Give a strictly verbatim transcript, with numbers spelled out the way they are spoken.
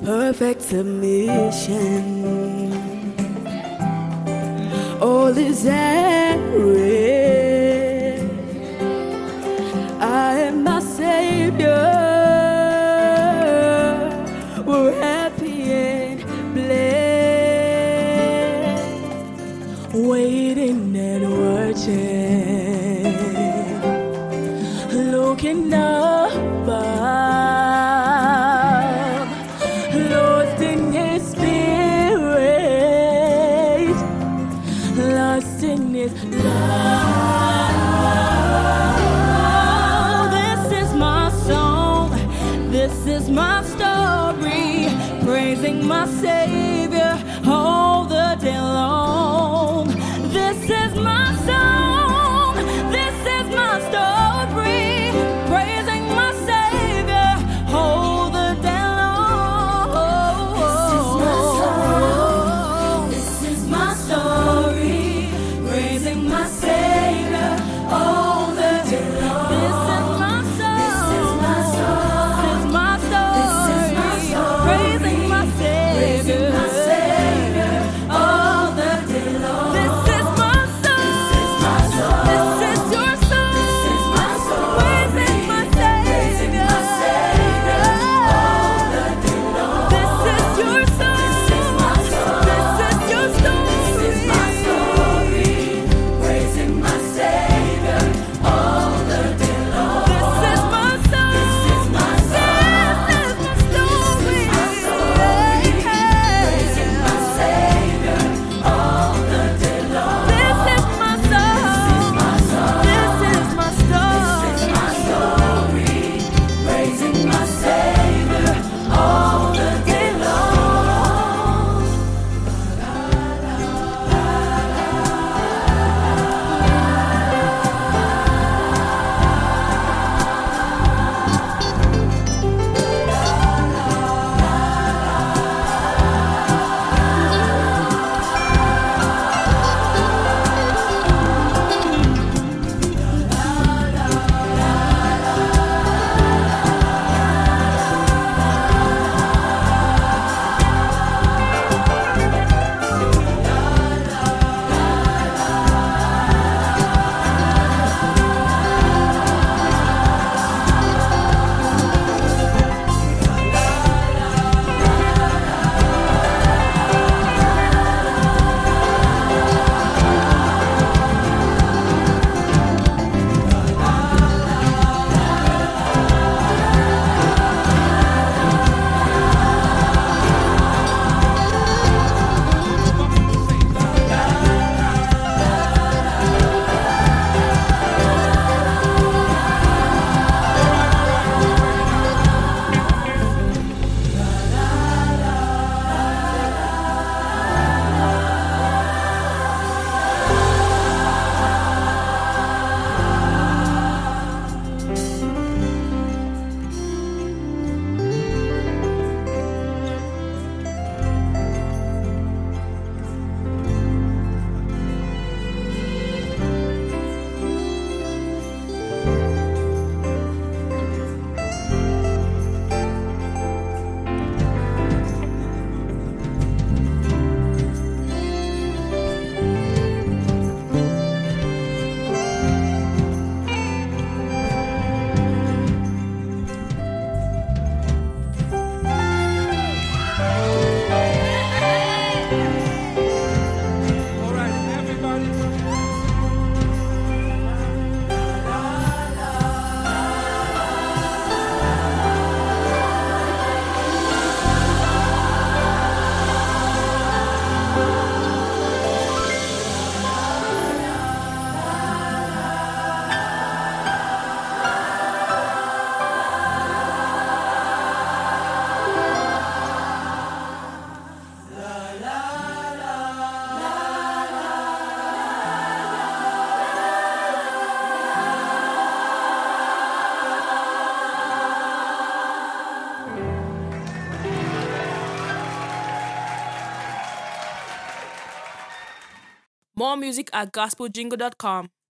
perfect submission. All is at rest. I am my Savior. We're happy and blessed, waiting and watching, looking up above, lost in His Spirit, lost in His love. This is my song, this is my story, praising my Savior all the day long. This is my song, this is my story, praising my Savior all the day long. This is my song, this is my story, praising my Savior all the day long. This is my song, this is my song, this is my story, praising my Savior all the day long. This is my song, this is your song, praising my Savior all the day long. This is your song, this is your story, praising my Savior all the day long. This is my song, this is my story, praising my Savior all the day long. This is my song, this is my story, praising my Savior all the day long. More music at gospel jingle dot com.